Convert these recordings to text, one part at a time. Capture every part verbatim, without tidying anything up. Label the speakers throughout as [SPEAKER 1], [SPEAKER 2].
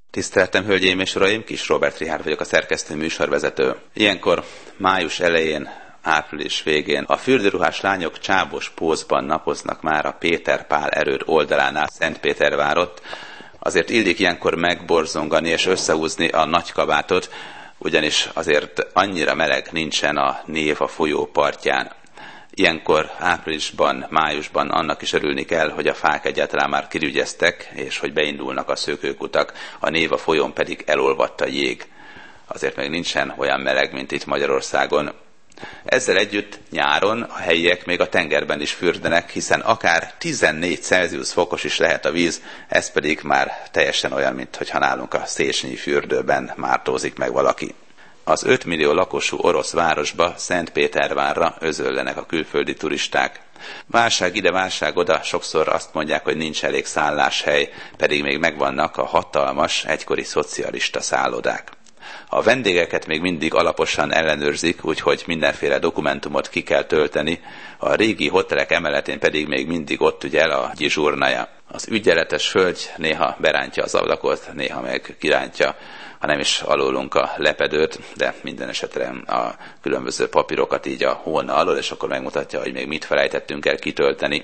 [SPEAKER 1] Tiszteltem, hölgyeim és uraim, Kis Róbert Richárd vagyok, a szerkesztő műsorvezető. Ilyenkor május elején, április végén a fürdőruhás lányok csábos pózban napoznak már a Péter Pál erőd oldalánál Szentpétervárott. Azért illik ilyenkor megborzongani és összehúzni a nagykabátot, ugyanis azért annyira meleg nincsen a Néva folyó partján. Ilyenkor áprilisban, májusban annak is örülni kell, hogy a fák egyáltalán már kirügyeztek, és hogy beindulnak a szökőkutak, a Néva folyón pedig elolvadt a jég. Azért még nincsen olyan meleg, mint itt Magyarországon. Ezzel együtt nyáron a helyiek még a tengerben is fürdenek, hiszen akár tizennégy Celsius fokos is lehet a víz, ez pedig már teljesen olyan, mintha nálunk a Széchenyi fürdőben mártózik meg valaki. Az öt millió lakosú orosz városba, Szentpétervárra özöllenek a külföldi turisták. Válság ide, válság oda, sokszor azt mondják, hogy nincs elég szálláshely, pedig még megvannak a hatalmas, egykori szocialista szállodák. A vendégeket még mindig alaposan ellenőrzik, úgyhogy mindenféle dokumentumot ki kell tölteni, a régi hotelek emeletén pedig még mindig ott ügyel a gyizsurnaja. Az ügyeletes hölgy néha berántja az ablakot, néha meg kirántja, ha nem is alulunk a lepedőt, de minden esetre a különböző papírokat így a hóna alól, és akkor megmutatja, hogy még mit felejtettünk el kitölteni.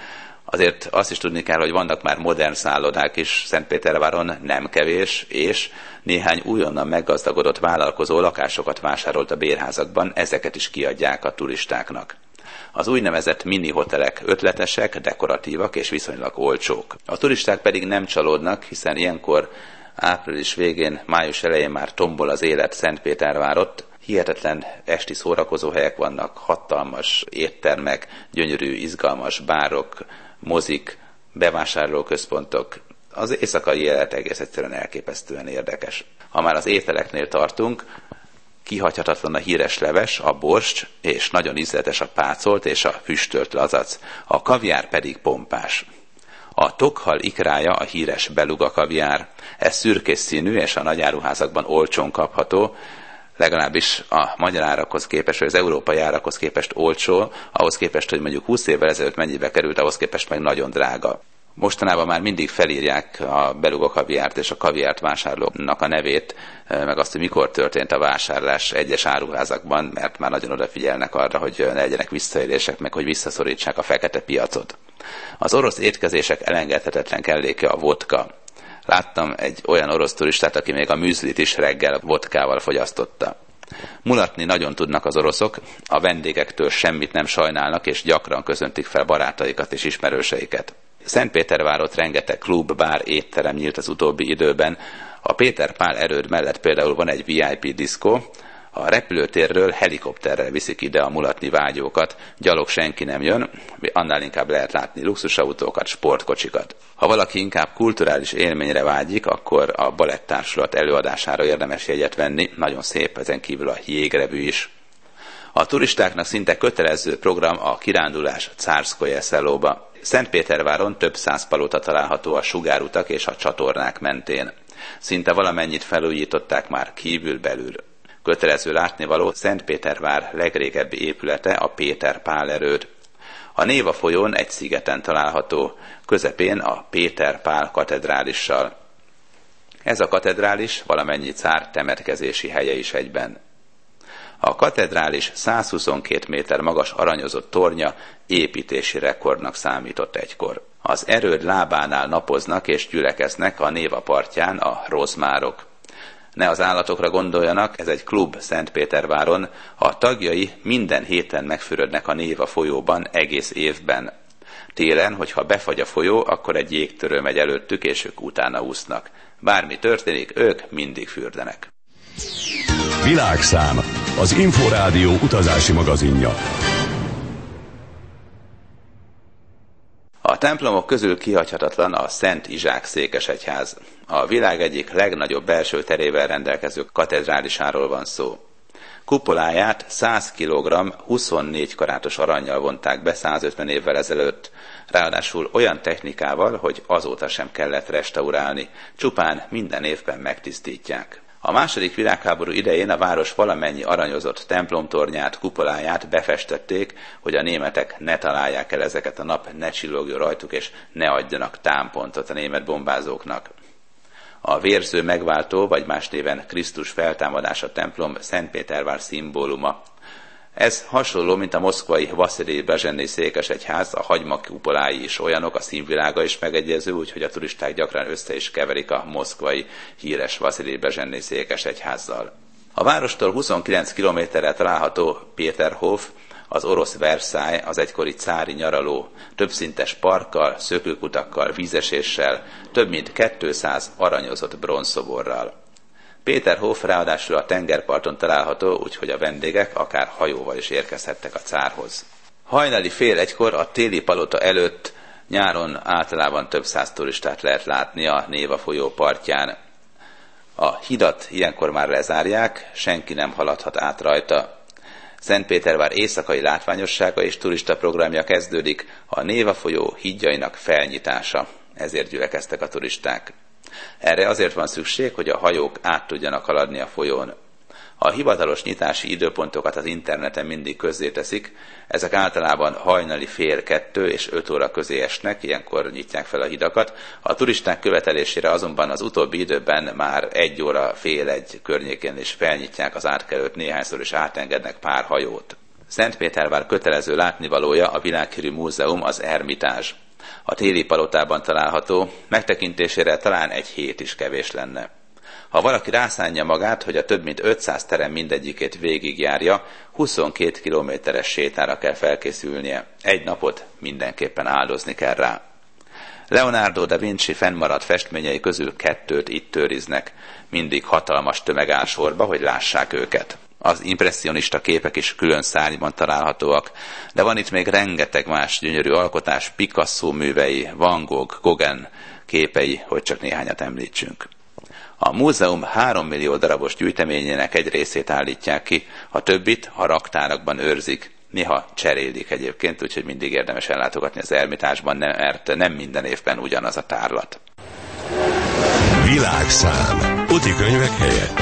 [SPEAKER 1] Azért azt is tudni kell, hogy vannak már modern szállodák is Szentpéterváron, nem kevés, és néhány újonnan meggazdagodott vállalkozó lakásokat vásárolt a bérházakban, ezeket is kiadják a turistáknak. Az úgynevezett mini hotelek ötletesek, dekoratívak és viszonylag olcsók. A turisták pedig nem csalódnak, hiszen ilyenkor április végén, május elején már tombol az élet Szentpétervárott. Hihetetlen esti szórakozóhelyek vannak, hatalmas éttermek, gyönyörű, izgalmas bárok, mozik, bevásárlóközpontok. Az éjszakai élet egész egyszerűen elképesztően érdekes. Ha már az ételeknél tartunk, kihagyhatatlan a híres leves, a borscs, és nagyon ízletes a pácolt és a füstölt lazac. A kaviár pedig pompás. A tokhal ikrája a híres beluga kaviár. Ez szürkés színű, és a nagyáruházakban olcsón kapható, legalábbis a magyar árakhoz képest, vagy az európai árakhoz képest olcsó, ahhoz képest, hogy mondjuk húsz évvel ezelőtt mennyibe került, ahhoz képest meg nagyon drága. Mostanában már mindig felírják a beluga kaviárt és a kaviárt vásárlóknak a nevét, meg azt, hogy mikor történt a vásárlás egyes áruházakban, mert már nagyon odafigyelnek arra, hogy ne legyenek visszaélések, meg hogy visszaszorítsák a fekete piacot. Az orosz étkezések elengedhetetlen kelléke a vodka. Láttam egy olyan orosz turistát, aki még a műzlit is reggel vodkával fogyasztotta. Mulatni nagyon tudnak az oroszok, a vendégektől semmit nem sajnálnak, és gyakran köszöntik fel barátaikat és ismerőseiket. Szentpétervárott rengeteg klub, bár, étterem nyílt az utóbbi időben. A Péter Pál erőd mellett például van egy vé i pé diszkó, a repülőtérről helikopterrel viszik ide a mulatni vágyókat, gyalog senki nem jön, annál inkább lehet látni luxusautókat, sportkocsikat. Ha valaki inkább kulturális élményre vágyik, akkor a baletttársulat előadására érdemes jegyet venni, nagyon szép, ezen kívül a jégrevű is. A turistáknak szinte kötelező program a kirándulás Cárszkoje Szelóba. Szentpéterváron több száz palota található a sugárutak és a csatornák mentén. Szinte valamennyit felújították már kívül-belül. Kötelező látnivaló Szentpétervár legrégebbi épülete, a Péter Pál erőd. A Néva folyón egy szigeten található, közepén a Péter Pál katedrálissal. Ez a katedrális valamennyi cár temetkezési helye is egyben. A katedrális százhuszonkét méter magas aranyozott tornya építési rekordnak számított egykor. Az erőd lábánál napoznak és gyülekeznek a Néva partján a rozmárok. Ne az állatokra gondoljanak, ez egy klub Szentpéterváron, a tagjai minden héten megfürödnek a Néva folyóban egész évben. Télen, hogyha befagy a folyó, akkor egy jégtörő megy előttük, és ők utána úsznak. Bármi történik, ők mindig fürdenek.
[SPEAKER 2] Világszám, az Inforádió utazási magazinja.
[SPEAKER 1] A templomok közül kihagyhatatlan a Szent Izsák székesegyház. A világ egyik legnagyobb belső terével rendelkező katedrálisáról van szó. Kupoláját száz kilogramm huszonnégy karátos arannyal vonták be százötven évvel ezelőtt, ráadásul olyan technikával, hogy azóta sem kellett restaurálni, csupán minden évben megtisztítják. A második világháború idején a város valamennyi aranyozott templomtornyát, kupoláját befestették, hogy a németek ne találják el ezeket, a nap ne csillogjon rajtuk, és ne adjanak támpontot a német bombázóknak. A vérző megváltó, vagy más néven Krisztus feltámadása templom Szentpétervár szimbóluma. Ez hasonló, mint a moszkvai Vaszilij Brezsennyi székesegyház, a hagymakupolái is olyanok, a színvilága is megegyező, úgyhogy a turisták gyakran össze is keverik a moszkvai híres Vaszilij Brezsennyi székesegyházzal. A várostól huszonkilenc kilométerre található Peterhof, az orosz Versailles, az egykori cári nyaraló, többszintes parkkal, szökőkutakkal, vízeséssel, több mint kétszáz aranyozott bronzszoborral. Peterhof ráadásul a tengerparton található, úgyhogy a vendégek akár hajóval is érkezhettek a cárhoz. Hajnali fél egykor a téli palota előtt nyáron általában több száz turistát lehet látni a Néva folyó partján. A hidat ilyenkor már lezárják, senki nem haladhat át rajta. Szentpétervár éjszakai látványossága és turista programja kezdődik, a Néva folyó hídjainak felnyitása, ezért gyülekeztek a turisták. Erre azért van szükség, hogy a hajók át tudjanak haladni a folyón. A hivatalos nyitási időpontokat az interneten mindig közzéteszik, ezek általában hajnali fél kettő és öt óra közé esnek, ilyenkor nyitják fel a hidakat. A turisták követelésére azonban az utóbbi időben már egy óra fél egy környékén is felnyitják az átkelőt, néhányszor is átengednek pár hajót. Szentpétervár kötelező látnivalója a világhírű múzeum, az Ermitázs. A téli palotában található, megtekintésére talán egy hét is kevés lenne. Ha valaki rászánja magát, hogy a több mint ötszáz terem mindegyikét végigjárja, huszonkét kilométeres sétára kell felkészülnie. Egy napot mindenképpen áldozni kell rá. Leonardo da Vinci fennmaradt festményei közül kettőt itt őriznek. Mindig hatalmas tömeg áll sorba, hogy lássák őket. Az impresszionista képek is külön szárnyban találhatóak, de van itt még rengeteg más gyönyörű alkotás, Picasso művei, Van Gogh, Gauguin képei, hogy csak néhányat említsünk. A múzeum három millió darabos gyűjteményének egy részét állítják ki, a többit a raktárakban őrzik. Néha cserélik egyébként, úgyhogy mindig érdemes ellátogatni az Ermitázsban, mert nem minden évben ugyanaz a tárlat.
[SPEAKER 2] Világszám. Útikönyvek helyett.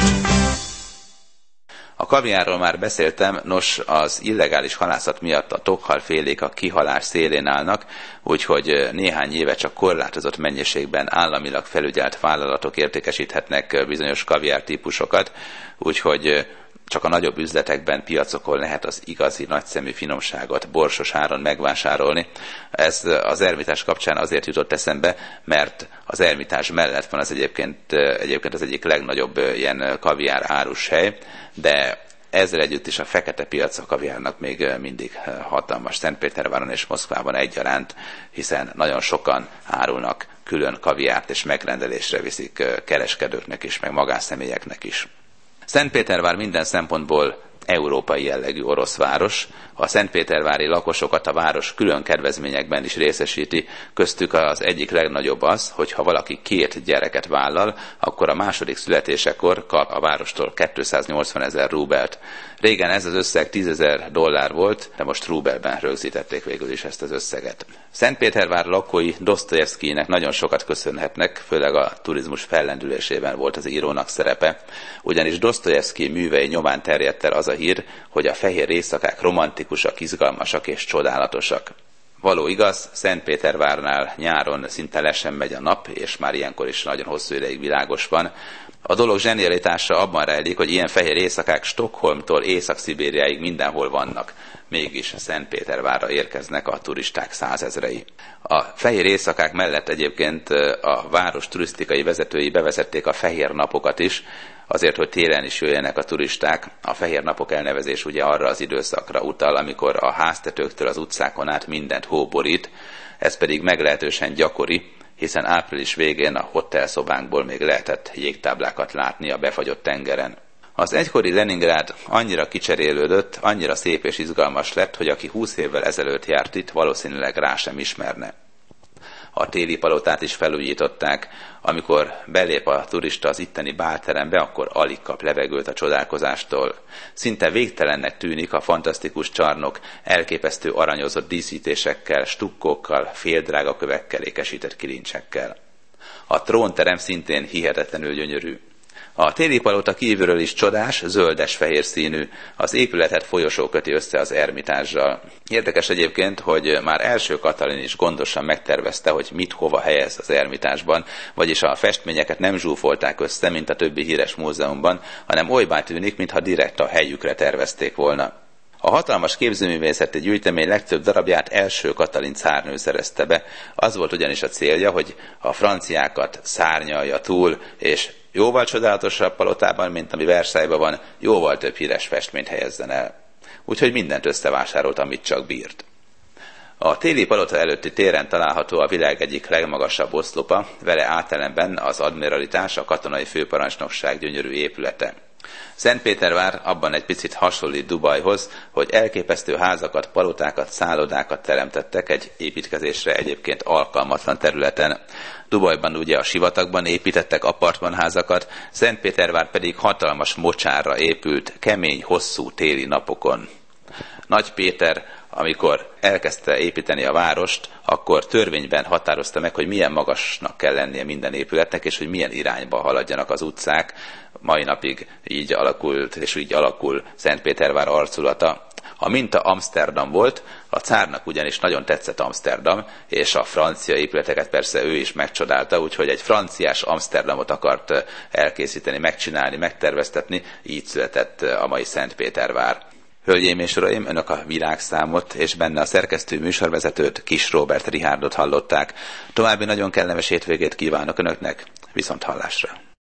[SPEAKER 1] A kaviárról már beszéltem, nos, az illegális halászat miatt a tokhalfélék a kihalás szélén állnak, úgyhogy néhány éve csak korlátozott mennyiségben államilag felügyelt vállalatok értékesíthetnek bizonyos kaviár típusokat, úgyhogy csak a nagyobb üzletekben, piacokon lehet az igazi nagyszemű finomságot borsos áron megvásárolni. Ez az Ermitázs kapcsán azért jutott eszembe, mert az Ermitázs mellett van az egyébként, egyébként az egyik legnagyobb ilyen kaviár árus hely, de ezzel együtt is a fekete piac a kaviárnak még mindig hatalmas Szentpéterváron és Moszkvában egyaránt, hiszen nagyon sokan árulnak külön kaviárt, és megrendelésre viszik kereskedőknek is, meg magánszemélyeknek is. Szentpétervár minden szempontból európai jellegű orosz város. A szentpétervári lakosokat a város külön kedvezményekben is részesíti, köztük az egyik legnagyobb az, hogy ha valaki két gyereket vállal, akkor a második születésekor kap a várostól kétszáznyolcvanezer rubelt. Régen ez az összeg tízezer dollár volt, de most rubelben rögzítették végül is ezt az összeget. Szentpétervár lakói Dosztojevszkijnek nagyon sokat köszönhetnek, főleg a turizmus fellendülésében volt az írónak szerepe, ugyanis Dosztojevszkij művei nyomán terjedt el az a hír, hogy a fehér éjszakák romantikusak, izgalmasak és csodálatosak. Való igaz, Szentpétervárnál nyáron szinte le sem megy a nap, és már ilyenkor is nagyon hosszú ideig világos van. A dolog zsenialitása abban rejlik, hogy ilyen fehér éjszakák Stockholmtól Észak-Szibériáig mindenhol vannak. Mégis Szentpétervárra érkeznek a turisták százezrei. A fehér éjszakák mellett egyébként a város turisztikai vezetői bevezették a fehér napokat is, azért, hogy télen is jöjjenek a turisták. A fehér napok elnevezés ugye arra az időszakra utal, amikor a háztetőktől az utcákon át mindent hó borít, ez pedig meglehetősen gyakori, hiszen április végén a hotelszobánkból még lehetett jégtáblákat látni a befagyott tengeren. Az egykori Leningrád annyira kicserélődött, annyira szép és izgalmas lett, hogy aki húsz évvel ezelőtt járt itt, valószínűleg rá sem ismerne. A téli palotát is felújították, amikor belép a turista az itteni bálterembe, akkor alig kap levegőt a csodálkozástól. Szinte végtelennek tűnik a fantasztikus csarnok elképesztő aranyozott díszítésekkel, stukkókkal, féldrága kövekkel, ékesített kilincsekkel. A trónterem szintén hihetetlenül gyönyörű. A téli palota kívülről is csodás, zöldes-fehér színű, az épületet folyosó köti össze az Ermitázzsal. Érdekes egyébként, hogy már első Katalin is gondosan megtervezte, hogy mit hova helyez az Ermitásban, vagyis a festményeket nem zsúfolták össze, mint a többi híres múzeumban, hanem olybá tűnik, mintha direkt a helyükre tervezték volna. A hatalmas képzőművészeti gyűjtemény legtöbb darabját első Katalin cárnő szerezte be, az volt ugyanis a célja, hogy a franciákat szárnyalja túl, és jóval csodálatosabb palotában, mint ami Versailles-ban van, jóval több híres festményt helyezzen el. Úgyhogy mindent összevásárolt, amit csak bírt. A téli palota előtti téren található a világ egyik legmagasabb oszlopa, vele átellenben az admiralitás, a katonai főparancsnokság gyönyörű épülete. Szentpétervár abban egy picit hasonlít Dubajhoz, hogy elképesztő házakat, palotákat, szállodákat teremtettek egy építkezésre egyébként alkalmatlan területen. Dubajban ugye a sivatagban építettek apartmanházakat, Szentpétervár pedig hatalmas mocsárra épült, kemény, hosszú téli napokon. Nagy Péter, amikor elkezdte építeni a várost, akkor törvényben határozta meg, hogy milyen magasnak kell lennie minden épületnek, és hogy milyen irányba haladjanak az utcák. Mai napig így alakult, és így alakul Szentpétervár arculata. A minta Amsterdam volt, a cárnak ugyanis nagyon tetszett Amsterdam, és a francia épületeket persze ő is megcsodálta, úgyhogy egy franciás Amsterdamot akart elkészíteni, megcsinálni, megterveztetni, így született a mai Szentpétervár. Hölgyeim és uraim, önök a világszámot és benne a szerkesztő műsorvezetőt, Kis Róbert Richárdot hallották. További nagyon kellemes hétvégét kívánok önöknek, viszont hallásra!